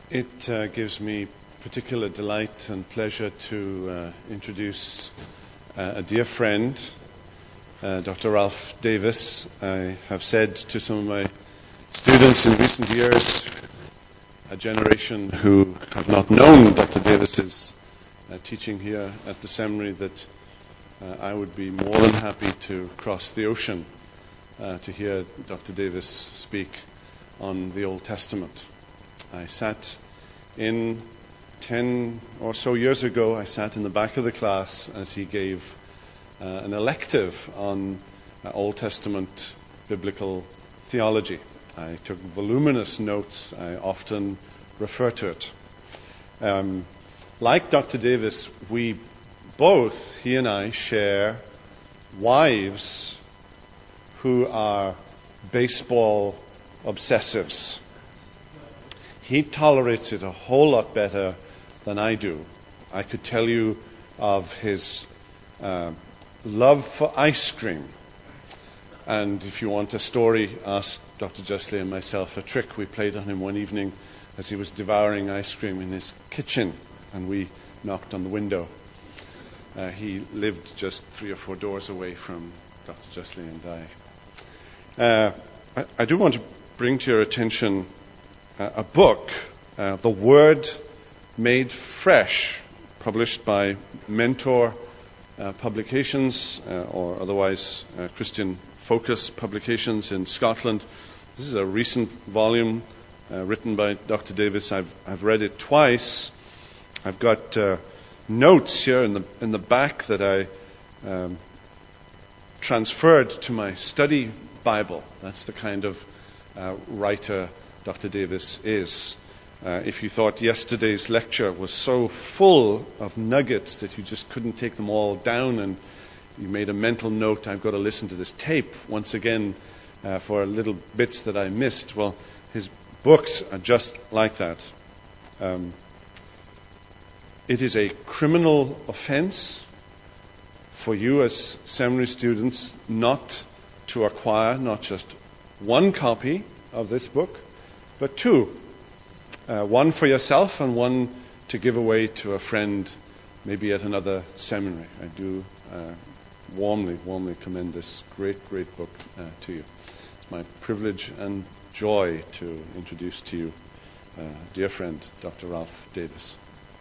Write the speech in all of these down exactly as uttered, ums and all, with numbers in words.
It uh, gives me particular delight and pleasure to uh, introduce uh, a dear friend, uh, Doctor Ralph Davis. I have said to some of my students in recent years, a generation who have not known Doctor Davis's uh, teaching here at the seminary, that uh, I would be more than happy to cross the ocean uh, to hear Doctor Davis speak on the Old Testament. I sat in ten or so years ago, I sat in the back of the class as he gave uh, an elective on uh, Old Testament biblical theology. I took voluminous notes. I often refer to it. Um, like Doctor Davis, we both, he and I, share wives who are baseball obsessives. He tolerates it a whole lot better than I do. I could tell you of his uh, love for ice cream. And if you want a story, ask Doctor Justly and myself a trick we played on him one evening as he was devouring ice cream in his kitchen, and we knocked on the window. Uh, he lived just three or four doors away from Doctor Justly and I. Uh, I. I do want to bring to your attention uh, a book, uh, The Word Made Fresh, published by Mentor uh, Publications, uh, or otherwise uh, Christian Focus Publications in Scotland. This is a recent volume uh, written by Doctor Davis. I've, I've read it twice. I've got uh, notes here in the in the back that I um, transferred to my study Bible. That's the kind of uh, writer Doctor Davis is. Uh, if you thought yesterday's lecture was so full of nuggets that you just couldn't take them all down, and you made a mental note, I've got to listen to this tape once again uh, for little bits that I missed. Well, his books are just like that. Um, it is a criminal offense for you as seminary students not to acquire not just one copy of this book, but two. Uh, one for yourself and one to give away to a friend, maybe at another seminary. I do uh, warmly, warmly commend this great, great book uh, to you. It's my privilege and joy to introduce to you uh, dear friend, Doctor Ralph Davis.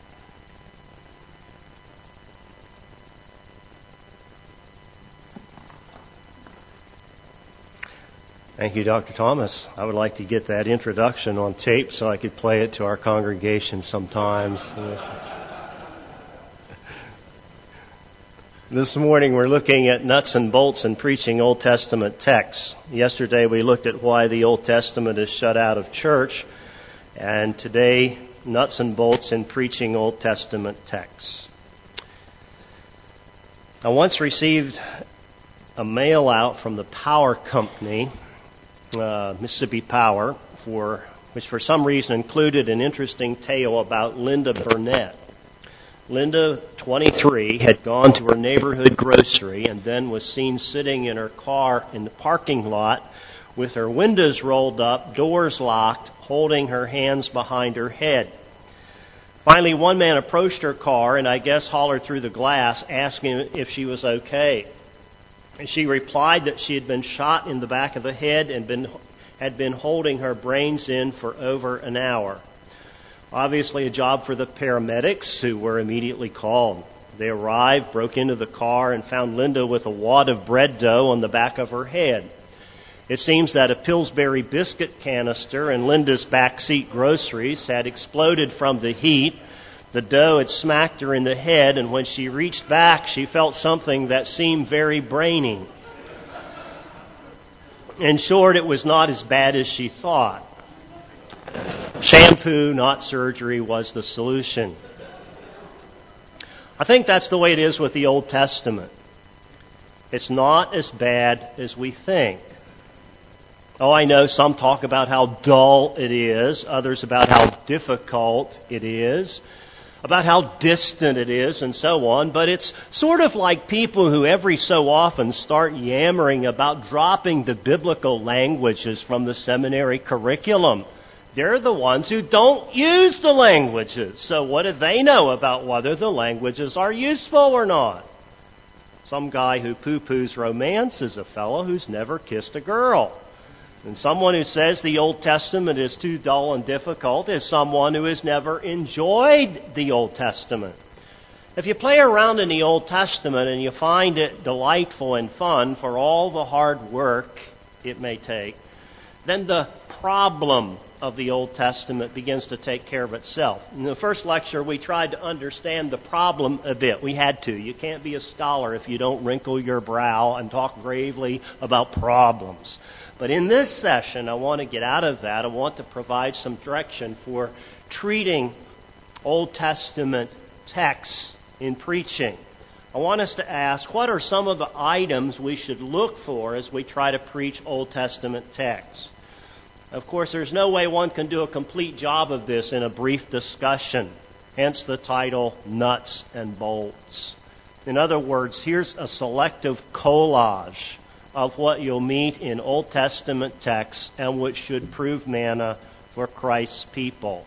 Thank you, Doctor Thomas. I would like to get that introduction on tape so I could play it to our congregation sometimes. This morning we're looking at nuts and bolts in preaching Old Testament texts. Yesterday we looked at why the Old Testament is shut out of church, and today nuts and bolts in preaching Old Testament texts. I once received a mail out from the power company, Uh, Mississippi Power, for which for some reason included an interesting tale about Linda Burnett. Linda, twenty-three, had gone to her neighborhood grocery and then was seen sitting in her car in the parking lot with her windows rolled up, doors locked, holding her hands behind her head. Finally, one man approached her car and I guess hollered through the glass, asking if she was okay. And she replied that she had been shot in the back of the head and been, had been holding her brains in for over an hour. Obviously a job for the paramedics, who were immediately called. They arrived, broke into the car, and found Linda with a wad of bread dough on the back of her head. It seems that a Pillsbury biscuit canister in Linda's backseat groceries had exploded from the heat. The dough had smacked her in the head, and when she reached back, she felt something that seemed very brainy. In short, it was not as bad as she thought. Shampoo, not surgery, was the solution. I think that's the way it is with the Old Testament. It's not as bad as we think. Oh, I know some talk about how dull it is, others about how difficult it is, about how distant it is, and so on. But it's sort of like people who every so often start yammering about dropping the biblical languages from the seminary curriculum. They're the ones who don't use the languages. So what do they know about whether the languages are useful or not? Some guy who poo-poos romance is a fellow who's never kissed a girl. And someone who says the Old Testament is too dull and difficult is someone who has never enjoyed the Old Testament. If you play around in the Old Testament and you find it delightful and fun for all the hard work it may take, then the problem of the Old Testament begins to take care of itself. In the first lecture, we tried to understand the problem a bit. We had to. You can't be a scholar if you don't wrinkle your brow and talk gravely about problems. But in this session, I want to get out of that. I want to provide some direction for treating Old Testament texts in preaching. I want us to ask, what are some of the items we should look for as we try to preach Old Testament texts? Of course, there's no way one can do a complete job of this in a brief discussion, hence the title, Nuts and Bolts. In other words, here's a selective collage of what you'll meet in Old Testament texts and which should prove manna for Christ's people.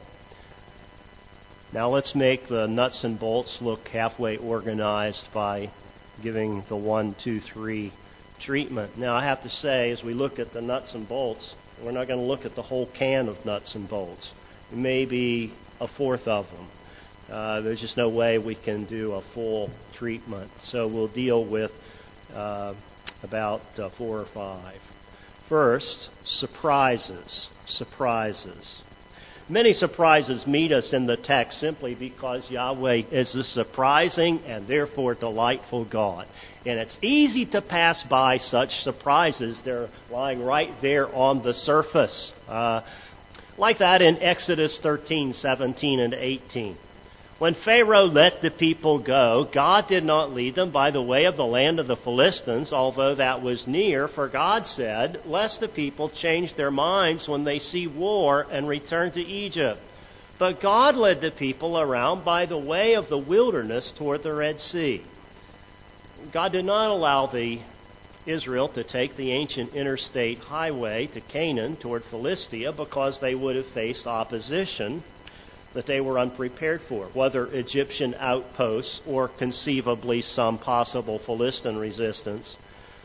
Now let's make the nuts and bolts look halfway organized by giving the one, two, three treatment. Now I have to say, as we look at the nuts and bolts, we're not going to look at the whole can of nuts and bolts. Maybe a fourth of them. Uh, there's just no way we can do a full treatment. So we'll deal with uh, about uh, four or five. First, surprises. Surprises. Many surprises meet us in the text simply because Yahweh is a surprising and therefore delightful God. And it's easy to pass by such surprises. They're lying right there on the surface. Uh, like that in Exodus thirteen, seventeen, and eighteen. When Pharaoh let the people go, God did not lead them by the way of the land of the Philistines, although that was near, for God said, lest the people change their minds when they see war and return to Egypt. But God led the people around by the way of the wilderness toward the Red Sea. God did not allow the Israel to take the ancient interstate highway to Canaan toward Philistia because they would have faced opposition that they were unprepared for, whether Egyptian outposts or conceivably some possible Philistine resistance.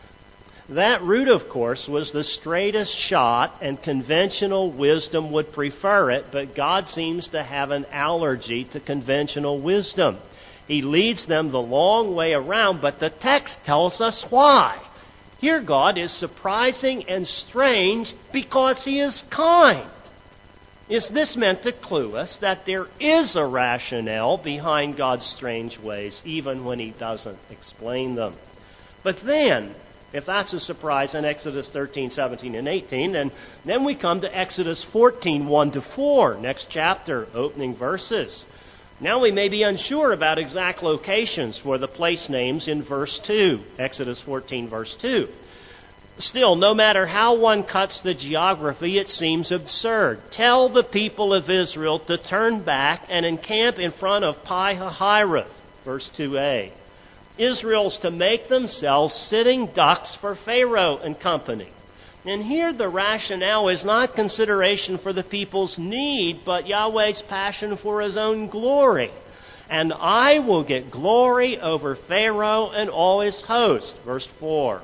That route, of course, was the straightest shot, and conventional wisdom would prefer it, but God seems to have an allergy to conventional wisdom. He leads them the long way around, but the text tells us why. Here God is surprising and strange because He is kind. Is this meant to clue us that there is a rationale behind God's strange ways, even when He doesn't explain them? But then, if that's a surprise in Exodus thirteen, seventeen, and eighteen, then, then we come to Exodus fourteen, one to four, next chapter, opening verses. Now we may be unsure about exact locations for the place names in verse two, Exodus fourteen, verse two. Still, no matter how one cuts the geography, it seems absurd. Tell the people of Israel to turn back and encamp in front of Pi-hahiroth, verse two a. Israel's to make themselves sitting ducks for Pharaoh and company. And here the rationale is not consideration for the people's need, but Yahweh's passion for His own glory. And I will get glory over Pharaoh and all his host, verse four.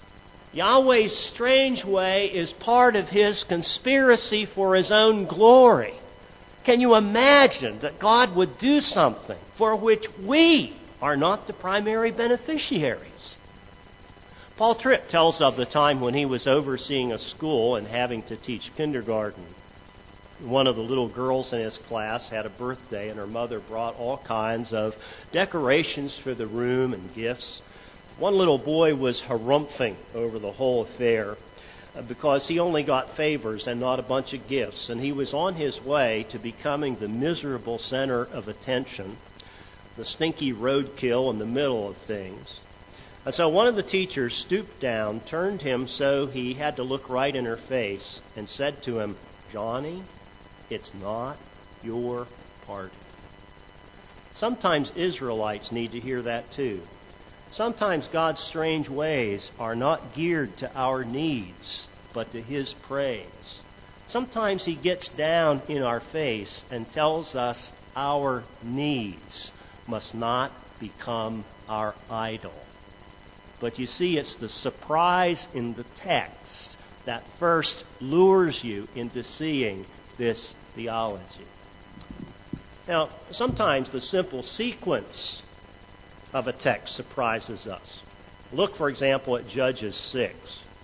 Yahweh's strange way is part of His conspiracy for His own glory. Can you imagine that God would do something for which we are not the primary beneficiaries? Paul Tripp tells of the time when he was overseeing a school and having to teach kindergarten. One of the little girls in his class had a birthday, and her mother brought all kinds of decorations for the room and gifts. One little boy was harumphing over the whole affair because he only got favors and not a bunch of gifts, and he was on his way to becoming the miserable center of attention, the stinky roadkill in the middle of things. And so one of the teachers stooped down, turned him so he had to look right in her face, and said to him, "Johnny, it's not your party." Sometimes Israelites need to hear that too. Sometimes God's strange ways are not geared to our needs, but to His praise. Sometimes he gets down in our face and tells us our needs must not become our idol. But you see, it's the surprise in the text that first lures you into seeing this theology. Now, sometimes the simple sequence of a text surprises us. Look, for example, at Judges six.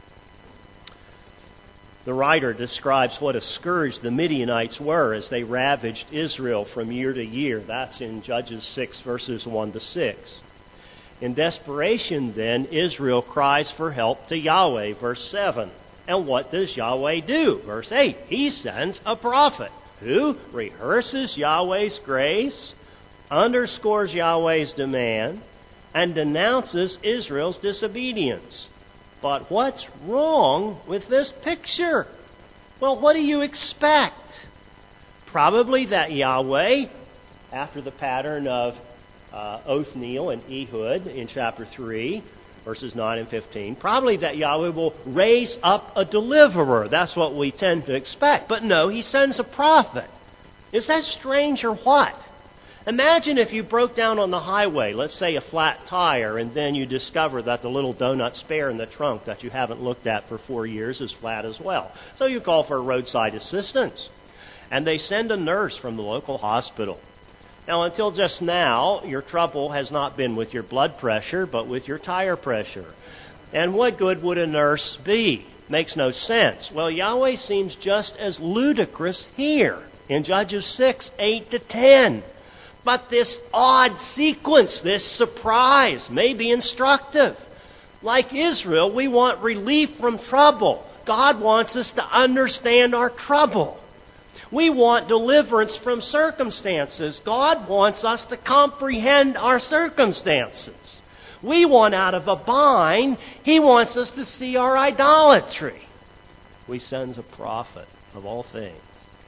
The writer describes what a scourge the Midianites were as they ravaged Israel from year to year. That's in Judges six, verses one to six. In desperation, then, Israel cries for help to Yahweh, verse seven. And what does Yahweh do? Verse eight, he sends a prophet who rehearses Yahweh's grace, underscores Yahweh's demand, and denounces Israel's disobedience. But what's wrong with this picture? Well, what do you expect? Probably that Yahweh, after the pattern of uh, Othniel and Ehud in chapter three, verses nine and fifteen, probably that Yahweh will raise up a deliverer. That's what we tend to expect. But no, he sends a prophet. Is that strange or what? Imagine if you broke down on the highway, let's say a flat tire, and then you discover that the little donut spare in the trunk that you haven't looked at for four years is flat as well. So you call for roadside assistance. And they send a nurse from the local hospital. Now, until just now, your trouble has not been with your blood pressure, but with your tire pressure. And what good would a nurse be? Makes no sense. Well, Yahweh seems just as ludicrous here in Judges six, eight to ten. But this odd sequence, this surprise, may be instructive. Like Israel, we want relief from trouble. God wants us to understand our trouble. We want deliverance from circumstances. God wants us to comprehend our circumstances. We want out of a bind. He wants us to see our idolatry. He sends a prophet of all things.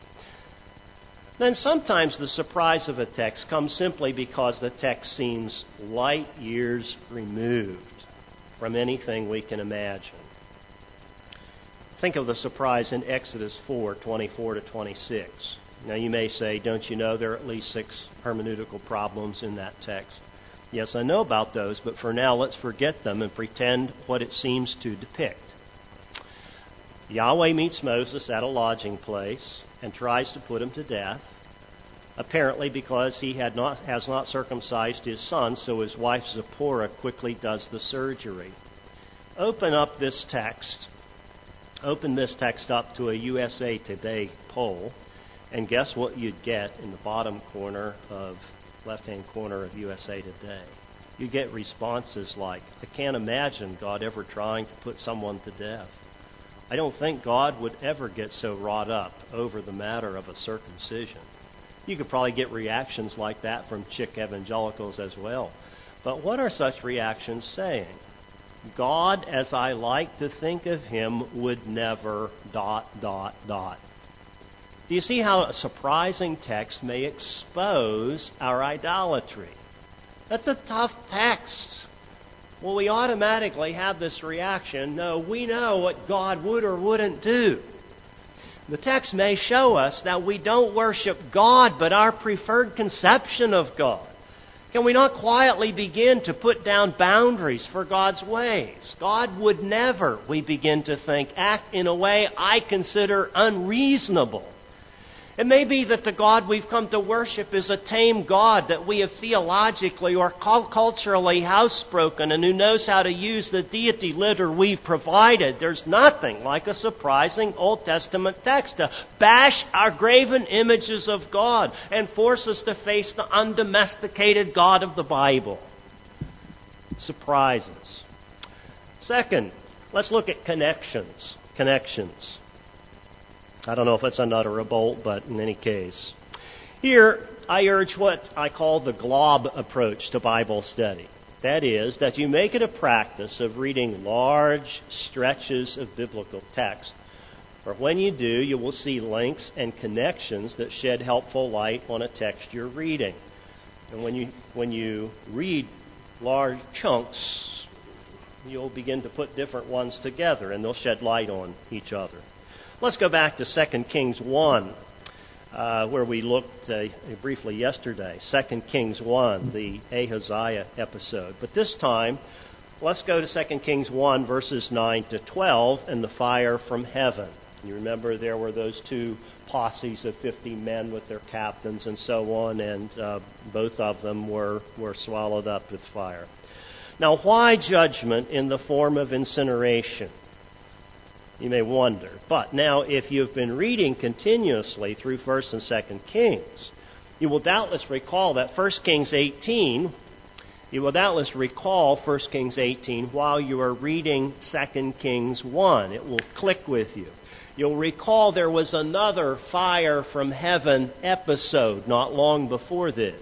Then sometimes the surprise of a text comes simply because the text seems light years removed from anything we can imagine. Think of the surprise in Exodus four, twenty-four to twenty-six. Now you may say, don't you know there are at least six hermeneutical problems in that text? Yes, I know about those, but for now let's forget them and pretend what it seems to depict. Yahweh meets Moses at a lodging place and tries to put him to death, apparently because he had not, has not circumcised his son, so his wife Zipporah quickly does the surgery. Open up this text. Open this text up to a U S A Today poll, and guess what you'd get in the bottom corner of, left-hand corner of U S A Today. You get responses like, I can't imagine God ever trying to put someone to death. I don't think God would ever get so wrought up over the matter of a circumcision. You could probably get reactions like that from chick evangelicals as well. But what are such reactions saying? God, as I like to think of him, would never dot, dot, dot. Do you see how a surprising text may expose our idolatry? That's a tough text. Well, we automatically have this reaction. No, we know what God would or wouldn't do. The text may show us that we don't worship God, but our preferred conception of God. Can we not quietly begin to put down boundaries for God's ways? God would never, we begin to think, act in a way I consider unreasonable. It may be that the God we've come to worship is a tame God that we have theologically or culturally housebroken and who knows how to use the deity litter we've provided. There's nothing like a surprising Old Testament text to bash our graven images of God and force us to face the undomesticated God of the Bible. Surprises. Second, let's look at connections. Connections. I don't know if it's a nut or a bolt, but in any case. Here, I urge what I call the glob approach to Bible study. That is, that you make it a practice of reading large stretches of biblical text. For when you do, you will see links and connections that shed helpful light on a text you're reading. And when you, when you read large chunks, you'll begin to put different ones together, and they'll shed light on each other. Let's go back to Second Kings one, uh, where we looked uh, briefly yesterday. Second Kings one, the Ahaziah episode. But this time, let's go to Second Kings one, verses nine to twelve, and the fire from heaven. You remember there were those two posses of fifty men with their captains and so on, and uh, both of them were, were swallowed up with fire. Now, why judgment in the form of incineration? You may wonder. But now, if you've been reading continuously through First and Second Kings, you will doubtless recall that First Kings eighteen, you will doubtless recall First Kings eighteen while you are reading Second Kings one. It will click with you. You'll recall there was another fire from heaven episode not long before this,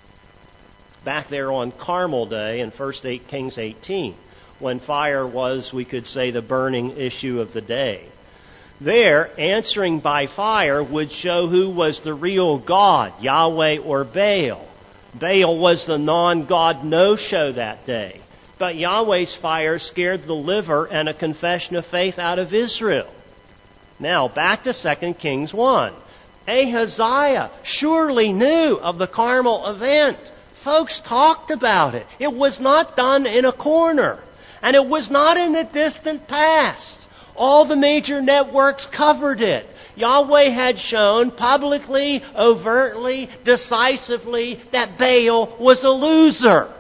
back there on Carmel Day in First Kings eighteen, when fire was, we could say, the burning issue of the day. There, answering by fire would show who was the real God, Yahweh or Baal. Baal was the non-God no-show that day. But Yahweh's fire scared the liver and a confession of faith out of Israel. Now, back to Second Kings one. Ahaziah surely knew of the Carmel event. Folks talked about it. It was not done in a corner. And it was not in the distant past. All the major networks covered it. Yahweh had shown publicly, overtly, decisively that Baal was a loser.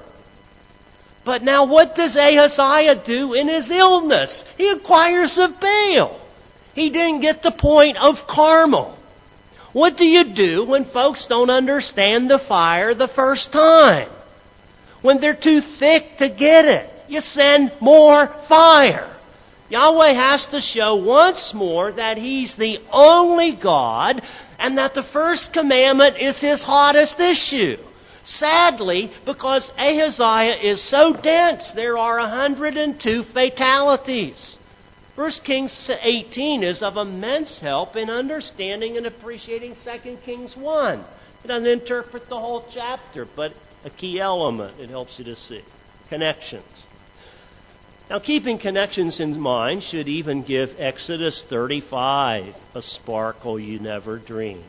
But now what does Ahaziah do in his illness? He inquires of Baal. He didn't get the point of Carmel. What do you do when folks don't understand the fire the first time? When they're too thick to get it, you send more fire. Yahweh has to show once more that He's the only God and that the first commandment is His hottest issue. Sadly, because Ahaziah is so dense, there are one hundred two fatalities. First Kings eighteen is of immense help in understanding and appreciating Second Kings one. It doesn't interpret the whole chapter, but a key element it helps you to see. Connections. Now, keeping connections in mind should even give Exodus thirty-five a sparkle you never dreamed.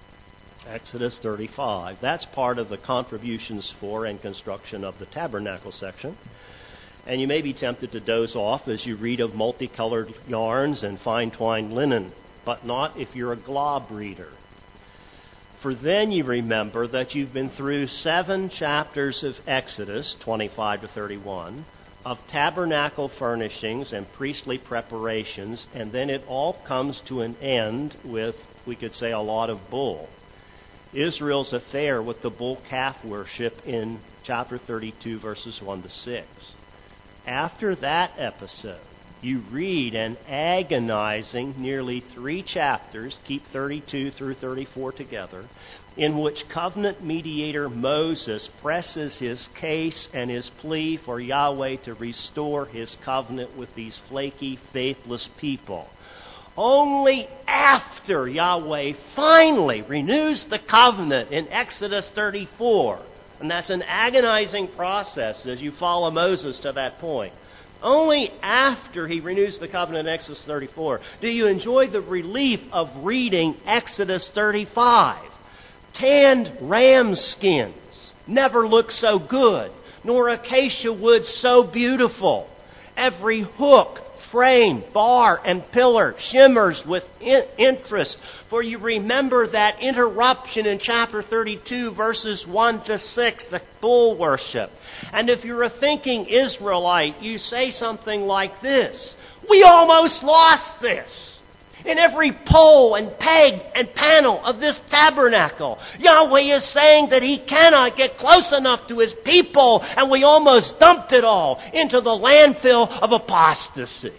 Exodus thirty-five. That's part of the contributions for and construction of the tabernacle section. And you may be tempted to doze off as you read of multicolored yarns and fine-twined linen, but not if you're a glob reader. For then you remember that you've been through seven chapters of Exodus, twenty-five to thirty-one, of tabernacle furnishings and priestly preparations, and then it all comes to an end with, we could say, a lot of bull. Israel's affair with the bull calf worship in chapter thirty-two, verses one to six. After that episode, you read an agonizing nearly three chapters, keep thirty-two through thirty-four together, in which covenant mediator Moses presses his case and his plea for Yahweh to restore His covenant with these flaky, faithless people. Only after Yahweh finally renews the covenant in Exodus thirty-four, and that's an agonizing process as you follow Moses to that point. Only after He renews the covenant in Exodus thirty-four do you enjoy the relief of reading Exodus thirty-five. Tanned ram skins never look so good, nor acacia wood so beautiful. Every hook, frame, bar, and pillar shimmers with in- interest, for you remember that interruption in chapter thirty-two, verses one to six, the bull worship. And if you're a thinking Israelite, you say something like this: we almost lost this. In every pole and peg and panel of this tabernacle, Yahweh is saying that He cannot get close enough to His people, and we almost dumped it all into the landfill of apostasy.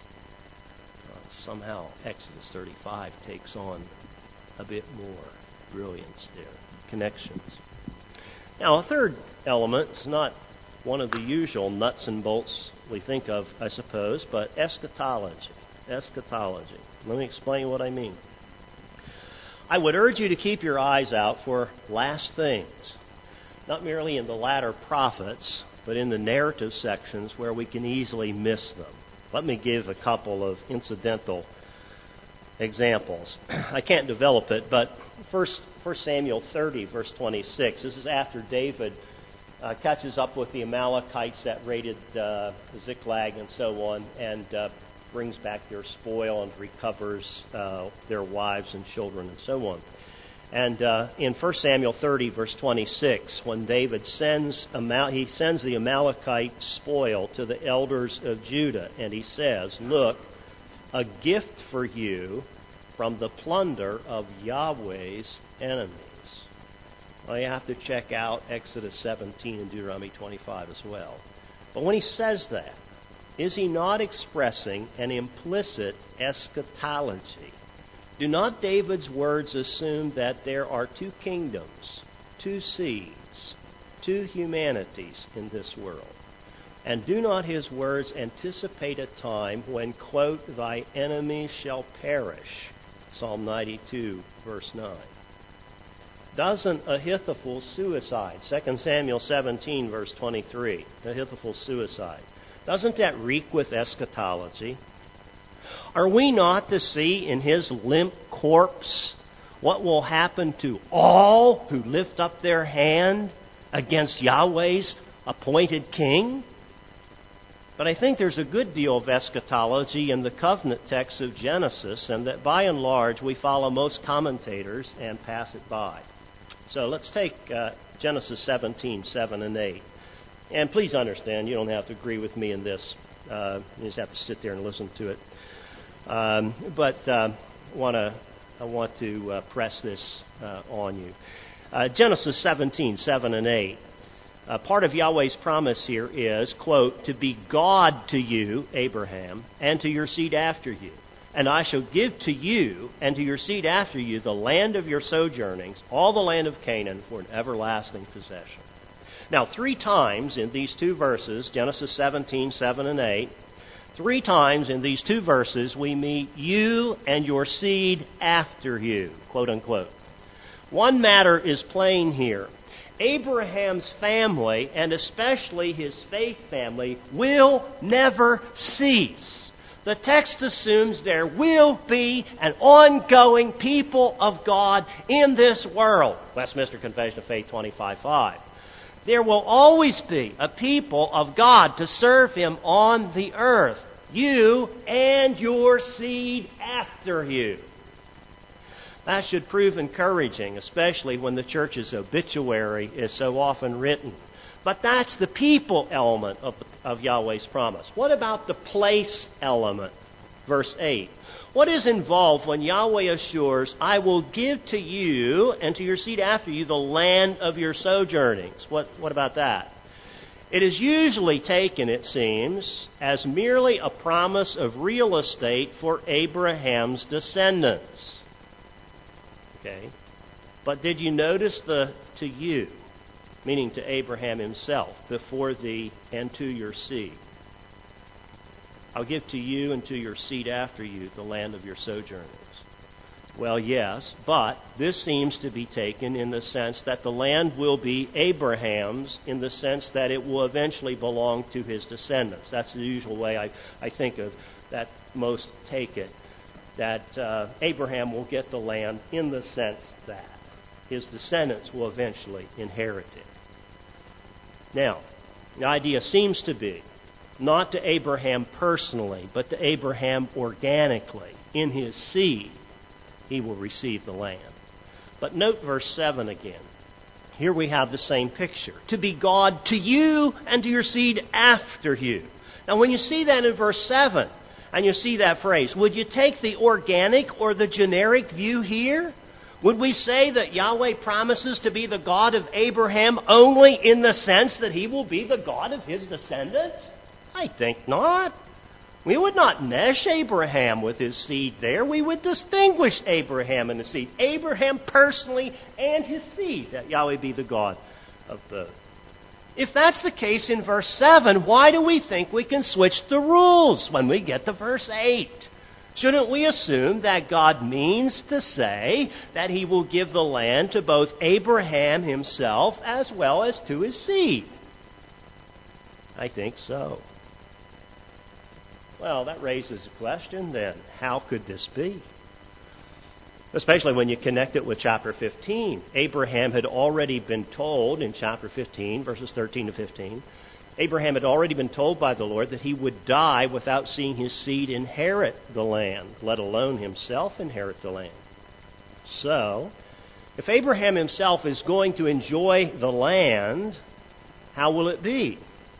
Somehow Exodus thirty-five takes on a bit more brilliance there. Connections. Now, a third element is not one of the usual nuts and bolts we think of, I suppose, but eschatology. Eschatology. Let me explain what I mean. I would urge you to keep your eyes out for last things, not merely in the latter prophets, but in the narrative sections where we can easily miss them. Let me give a couple of incidental examples. I can't develop it, but First Samuel thirty, verse twenty-six. This is after David uh, catches up with the Amalekites that raided uh, Ziklag and so on, and uh, brings back their spoil and recovers uh, their wives and children and so on. And uh, in First Samuel thirty, verse twenty-six, when David sends Amal- he sends the Amalekite spoil to the elders of Judah, and he says, "Look, a gift for you from the plunder of Yahweh's enemies." Well, you have to check out Exodus seventeen and Deuteronomy twenty-five as well. But when he says that, is he not expressing an implicit eschatology? Do not David's words assume that there are two kingdoms, two seeds, two humanities in this world? And do not his words anticipate a time when, quote, "thy enemies shall perish," Psalm ninety-two, verse nine? Doesn't Ahithophel's suicide, Second Samuel seventeen, verse twenty-three, Ahithophel's suicide, doesn't that reek with eschatology? Are we not to see in his limp corpse what will happen to all who lift up their hand against Yahweh's appointed king? But I think there's a good deal of eschatology in the covenant text of Genesis, and that by and large we follow most commentators and pass it by. So let's take uh, Genesis seventeen, seven and eight. And please understand, you don't have to agree with me in this. Uh, you just have to sit there and listen to it. Um, but uh, wanna, I want to uh, press this uh, on you. Uh, Genesis seventeen, seven and eight. Uh, part of Yahweh's promise here is, quote, "to be God to you, Abraham, and to your seed after you. And I shall give to you and to your seed after you the land of your sojournings, all the land of Canaan, for an everlasting possession." Now, three times in these two verses, Genesis seventeen, seven and eight, three times in these two verses we meet "you and your seed after you," quote unquote. One matter is plain here. Abraham's family, and especially his faith family, will never cease. The text assumes there will be an ongoing people of God in this world. Westminster Confession of Faith twenty-five five. There will always be a people of God to serve Him on the earth. You and your seed after you. That should prove encouraging, especially when the church's obituary is so often written. But that's the people element of, of Yahweh's promise. What about the place element? Verse eight. What is involved when Yahweh assures, "I will give to you and to your seed after you the land of your sojournings"? What, what about that? It is usually taken, it seems, as merely a promise of real estate for Abraham's descendants. Okay? But did you notice the "to you," meaning to Abraham himself, "before thee and to your seed"? "I'll give to you and to your seed after you the land of your sojournings." Well, yes, but this seems to be taken in the sense that the land will be Abraham's, in the sense that it will eventually belong to his descendants. That's the usual way I, I think of that most take it, that uh, Abraham will get the land in the sense that his descendants will eventually inherit it. Now, the idea seems to be not to Abraham personally, but to Abraham organically. In his seed, he will receive the land. But note verse seven again. Here we have the same picture. "To be God to you and to your seed after you." Now, when you see that in verse seven, and you see that phrase, would you take the organic or the generic view here? Would we say that Yahweh promises to be the God of Abraham only in the sense that He will be the God of his descendants? I think not. We would not mesh Abraham with his seed there. We would distinguish Abraham and his seed. Abraham personally and his seed, that Yahweh be the God of both. If that's the case in verse seven, why do we think we can switch the rules when we get to verse eight? Shouldn't we assume that God means to say that He will give the land to both Abraham himself as well as to his seed? I think so. Well, that raises a question then. How could this be? especially when you connect it with chapter fifteen. Abraham had already been told in chapter fifteen, verses thirteen to fifteen, Abraham had already been told by the Lord that he would die without seeing his seed inherit the land, let alone himself inherit the land. So, if Abraham himself is going to enjoy the land, how will it be?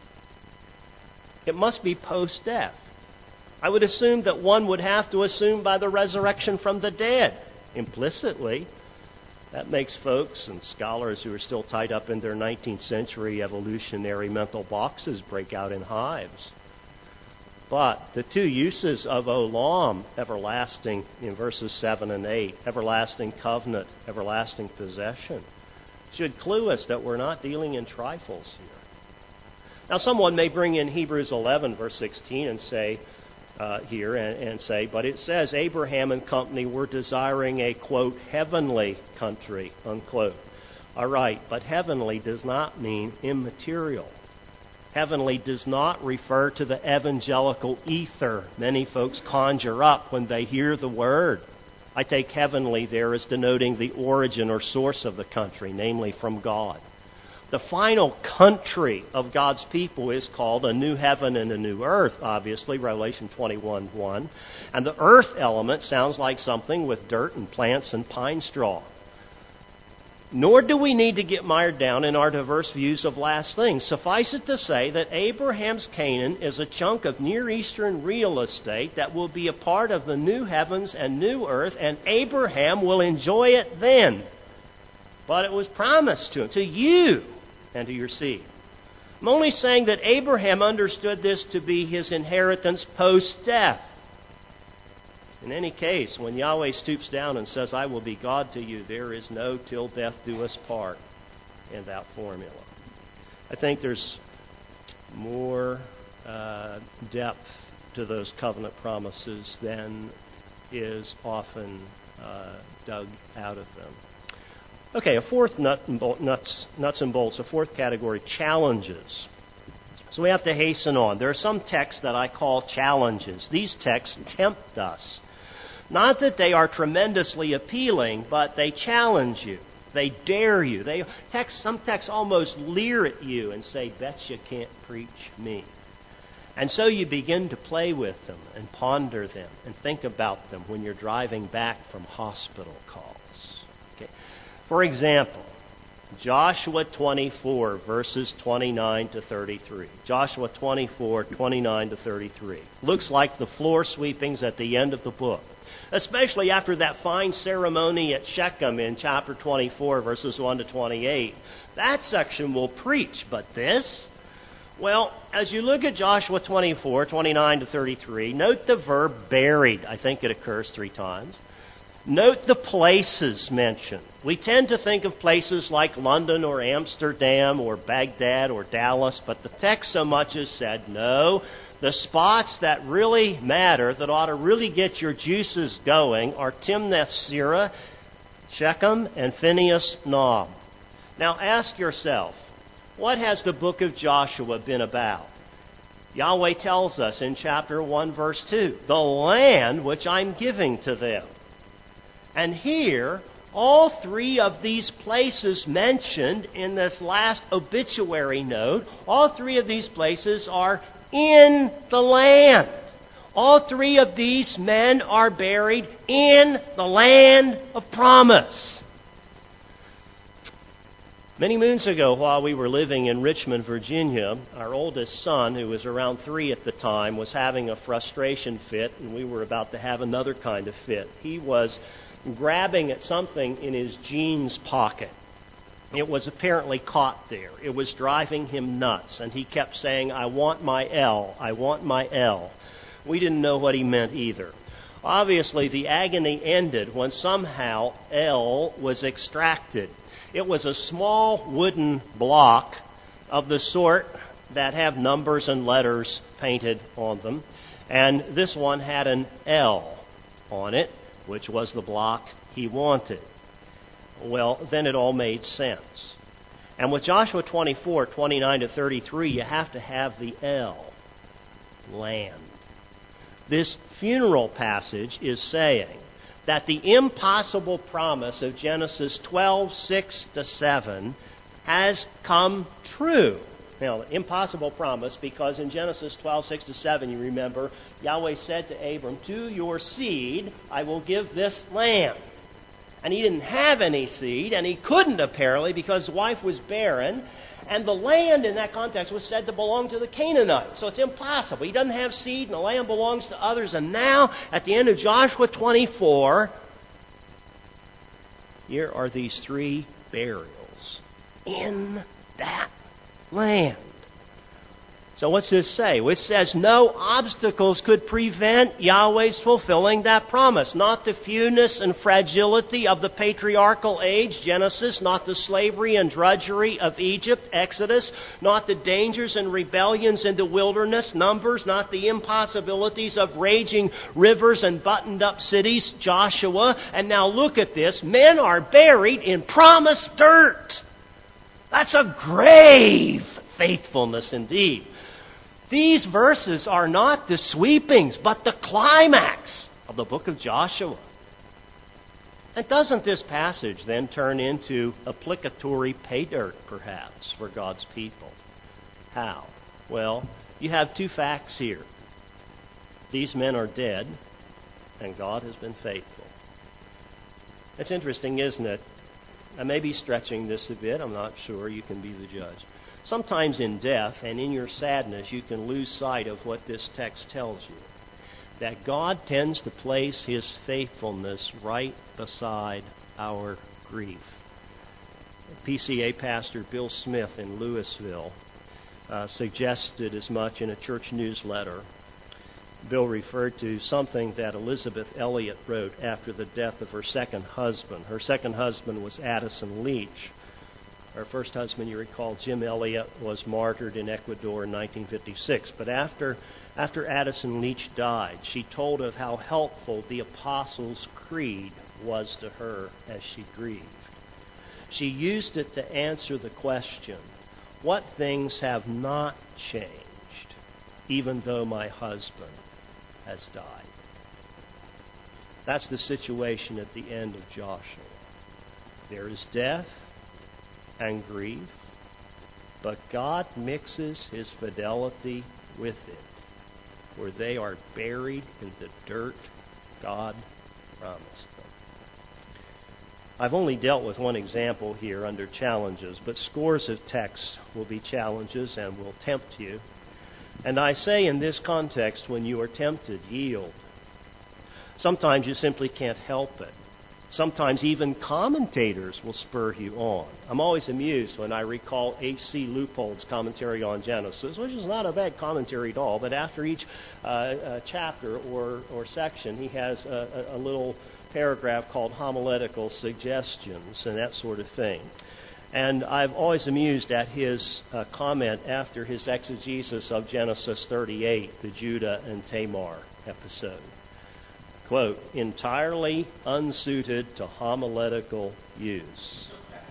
It must be post-death. I would assume that one would have to assume by the resurrection from the dead, implicitly. That makes folks and scholars who are still tied up in their nineteenth century evolutionary mental boxes break out in hives. But the two uses of olam, everlasting, in verses seven and eight, everlasting covenant, everlasting possession, should clue us that we're not dealing in trifles here. Now, someone may bring in Hebrews eleven, verse sixteen, and say, uh, here, and, and say, but it says Abraham and company were desiring a, quote, heavenly country, unquote. All right, but heavenly does not mean immaterial. Heavenly does not refer to the evangelical ether many folks conjure up when they hear the word. I take heavenly there as denoting the origin or source of the country, namely from God. The final country of God's people is called a new heaven and a new earth, obviously, Revelation twenty-one one. And the earth element sounds like something with dirt and plants and pine straw. Nor do we need to get mired down in our diverse views of last things. Suffice it to say that Abraham's Canaan is a chunk of Near Eastern real estate that will be a part of the new heavens and new earth, and Abraham will enjoy it then. But it was promised to him, to you, and to your seed. I'm only saying that Abraham understood this to be his inheritance post-death. In any case, when Yahweh stoops down and says, I will be God to you, there is no till death do us part in that formula. I think there's more uh, depth to those covenant promises than is often uh, dug out of them. Okay, a fourth nut and bolt, nuts, nuts and bolts, a fourth category, challenges. So we have to hasten on. There are some texts that I call challenges. These texts tempt us. Not that they are tremendously appealing, but they challenge you. They dare you. They text, some texts almost leer at you and say, bet you can't preach me. And so you begin to play with them and ponder them and think about them when you're driving back from hospital calls. Okay. For example, Joshua twenty-four, verses twenty-nine to thirty-three. Joshua twenty-four, twenty-nine to thirty-three. Looks like the floor sweepings at the end of the book, especially after that fine ceremony at Shechem in chapter twenty-four, verses one to twenty-eight. That section will preach, but this? Well, as you look at Joshua twenty-four, twenty-nine to thirty-three, note the verb buried. I think it occurs three times. Note the places mentioned. We tend to think of places like London or Amsterdam or Baghdad or Dallas, but the text so much as said, no, the spots that really matter, that ought to really get your juices going, are Timnath-Serah, Shechem, and Phineas Nob. Now ask yourself, what has the book of Joshua been about? Yahweh tells us in chapter one, verse two, the land which I'm giving to them. And here, all three of these places mentioned in this last obituary note, all three of these places are in the land. All three of these men are buried in the land of promise. Many moons ago, while we were living in Richmond, Virginia, our oldest son, who was around three at the time, was having a frustration fit, and we were about to have another kind of fit. He was grabbing at something in his jeans pocket. It was apparently caught there. It was driving him nuts, and he kept saying, I want my L, I want my L. We didn't know what he meant either. Obviously, the agony ended when somehow L was extracted. It was a small wooden block of the sort that have numbers and letters painted on them, and this one had an L on it, which was the block he wanted. Well, then it all made sense. And with Joshua twenty-four, twenty-nine to thirty-three, you have to have the L, land. This funeral passage is saying that the impossible promise of Genesis twelve, six to seven has come true. Now, impossible promise, because in Genesis twelve, six to seven, you remember, Yahweh said to Abram, to your seed I will give this land. And he didn't have any seed, and he couldn't apparently because his wife was barren. And the land in that context was said to belong to the Canaanites. So it's impossible. He doesn't have seed, and the land belongs to others. And now, at the end of Joshua twenty-four, here are these three burials in that land. So what's this say? It says no obstacles could prevent Yahweh's fulfilling that promise. Not the fewness and fragility of the patriarchal age, Genesis. Not the slavery and drudgery of Egypt, Exodus. Not the dangers and rebellions in the wilderness, Numbers. Not the impossibilities of raging rivers and buttoned-up cities, Joshua. And now look at this. Men are buried in promised dirt. That's a grave faithfulness indeed. These verses are not the sweepings, but the climax of the book of Joshua. And doesn't this passage then turn into obligatory pay dirt, perhaps, for God's people? How? Well, you have two facts here. These men are dead, and God has been faithful. It's interesting, isn't it? I may be stretching this a bit. I'm not sure. You can be the judge. Sometimes in death and in your sadness, you can lose sight of what this text tells you. That God tends to place His faithfulness right beside our grief. P C A pastor Bill Smith in Louisville uh, suggested as much in a church newsletter. Bill referred to something that Elizabeth Elliot wrote after the death of her second husband. Her second husband was Addison Leach. Her first husband, you recall, Jim Elliot, was martyred in Ecuador in nineteen fifty-six. But after, after Addison Leach died, she told of how helpful the Apostles' Creed was to her as she grieved. She used it to answer the question, what things have not changed, even though my husband has died? That's the situation at the end of Joshua. There is death and grief, but God mixes His fidelity with it, where they are buried in the dirt God promised them. I've only dealt with one example here under challenges, but scores of texts will be challenges and will tempt you. And I say in this context, when you are tempted, yield. Sometimes you simply can't help it. Sometimes even commentators will spur you on. I'm always amused when I recall H C Leupold's commentary on Genesis, which is not a bad commentary at all, but after each uh, uh, chapter or, or section, he has a, a, a little paragraph called homiletical suggestions and that sort of thing. And I've always amused at his uh, comment after his exegesis of Genesis thirty-eight, the Judah and Tamar episode. Quote, entirely unsuited to homiletical use.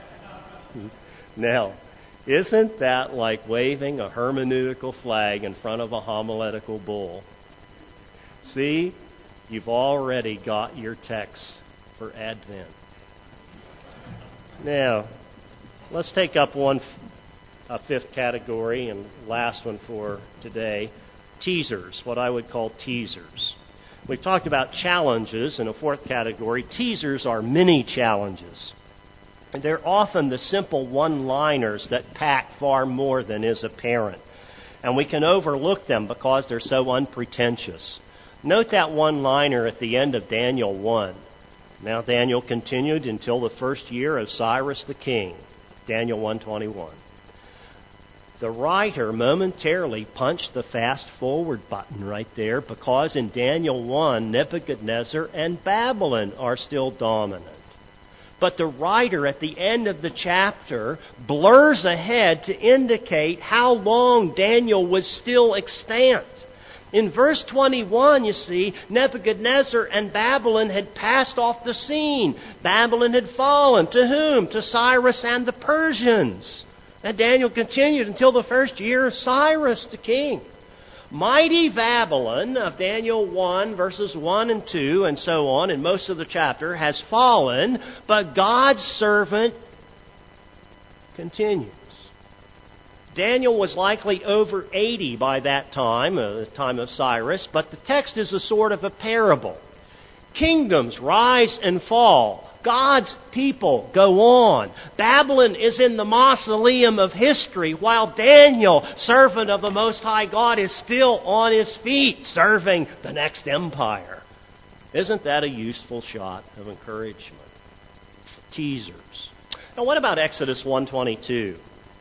Now, isn't that like waving a hermeneutical flag in front of a homiletical bull? See, you've already got your text for Advent. Now, let's take up one, a fifth category and last one for today, teasers, what I would call teasers. We've talked about challenges in a fourth category. Teasers are mini challenges. And they're often the simple one-liners that pack far more than is apparent. And we can overlook them because they're so unpretentious. Note that one-liner at the end of Daniel one. Now Daniel continued until the first year of Cyrus the king. Daniel one twenty-one. The writer momentarily punched the fast-forward button right there because in Daniel one, Nebuchadnezzar and Babylon are still dominant. But the writer at the end of the chapter blurs ahead to indicate how long Daniel was still extant. In verse twenty-one, you see, Nebuchadnezzar and Babylon had passed off the scene. Babylon had fallen. To whom? To Cyrus and the Persians. And Daniel continued until the first year of Cyrus the king. Mighty Babylon of Daniel one, verses one and two, and so on, and most of the chapter, has fallen, but God's servant continues. Daniel was likely over eighty by that time, uh, the time of Cyrus, but the text is a sort of a parable. Kingdoms rise and fall. God's people go on. Babylon is in the mausoleum of history, while Daniel, servant of the Most High God, is still on his feet serving the next empire. Isn't that a useful shot of encouragement? Teasers. Now what about Exodus one twenty-two?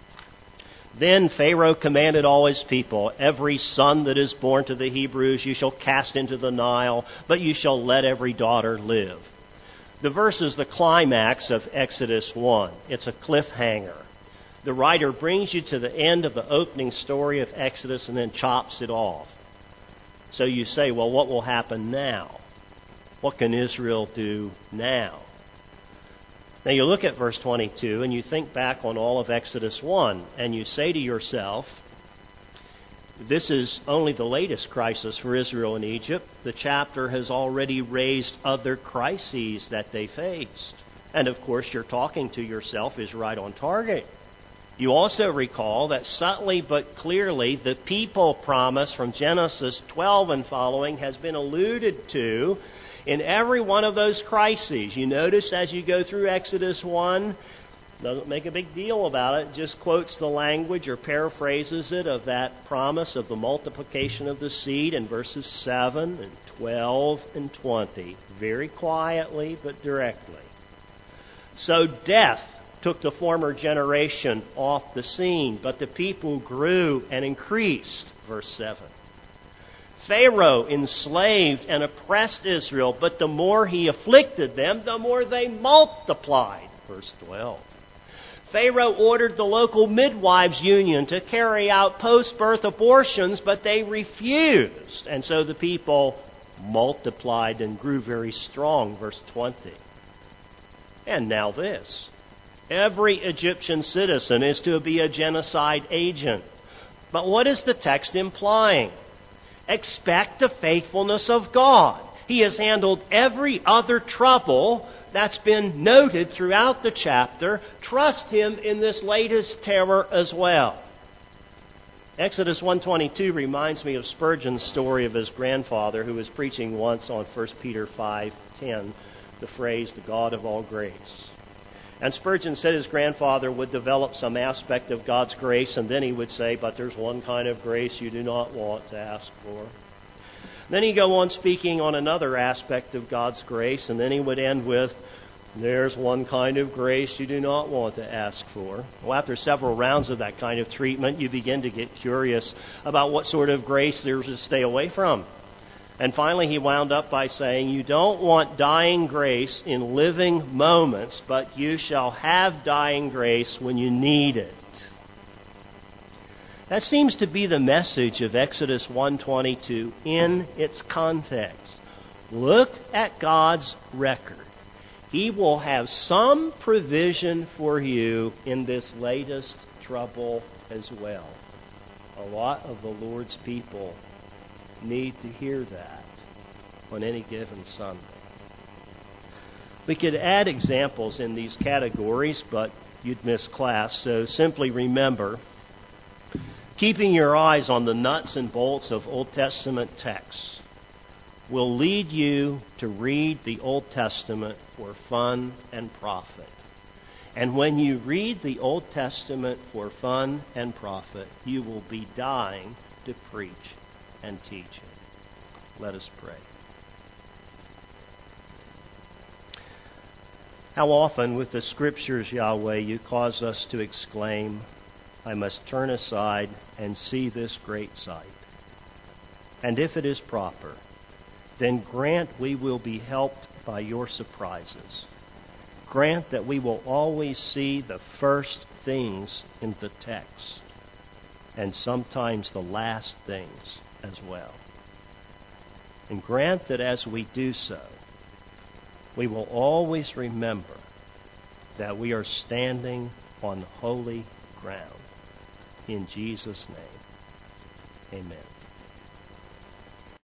Then Pharaoh commanded all his people, every son that is born to the Hebrews you shall cast into the Nile, but you shall let every daughter live. The verse is the climax of Exodus one. It's a cliffhanger. The writer brings you to the end of the opening story of Exodus and then chops it off. So you say, well, what will happen now? What can Israel do now? Now you look at verse twenty-two and you think back on all of Exodus one and you say to yourself, this is only the latest crisis for Israel in Egypt. The chapter has already raised other crises that they faced. And of course your talking to yourself is right on target. You also recall that subtly but clearly the people promise from Genesis twelve and following has been alluded to in every one of those crises. You notice as you go through Exodus one, doesn't make a big deal about it, just quotes the language or paraphrases it of that promise of the multiplication of the seed in verses seven and twelve and twenty, very quietly but directly. So death took the former generation off the scene, but the people grew and increased, verse seven. Pharaoh enslaved and oppressed Israel, but the more he afflicted them, the more they multiplied. Verse twelve. Pharaoh ordered the local midwives' union to carry out post-birth abortions, but they refused. And so the people multiplied and grew very strong. Verse twenty. And now this. Every Egyptian citizen is to be a genocide agent. But what is the text implying? Expect the faithfulness of God. He has handled every other trouble that's been noted throughout the chapter. Trust Him in this latest terror as well. Exodus one twenty-two reminds me of Spurgeon's story of his grandfather who was preaching once on First Peter five ten, the phrase, the God of all grace. And Spurgeon said his grandfather would develop some aspect of God's grace, and then he would say, but there's one kind of grace you do not want to ask for. Then he'd go on speaking on another aspect of God's grace, and then he would end with, there's one kind of grace you do not want to ask for. Well, after several rounds of that kind of treatment, you begin to get curious about what sort of grace there's to stay away from. And finally, he wound up by saying, you don't want dying grace in living moments, but you shall have dying grace when you need it. That seems to be the message of Exodus one twenty-two in its context. Look at God's record. He will have some provision for you in this latest trouble as well. A lot of the Lord's people need to hear that on any given Sunday. We could add examples in these categories, but you'd miss class, so simply remember, keeping your eyes on the nuts and bolts of Old Testament texts will lead you to read the Old Testament for fun and profit. And when you read the Old Testament for fun and profit, you will be dying to preach and teach it. Let us pray. How often with the Scriptures, Yahweh, you cause us to exclaim, I must turn aside and see this great sight. And if it is proper, then grant we will be helped by your surprises. Grant that we will always see the first things in the text, and sometimes the last things as well. And grant that as we do so, we will always remember that we are standing on holy ground. In Jesus' name, amen.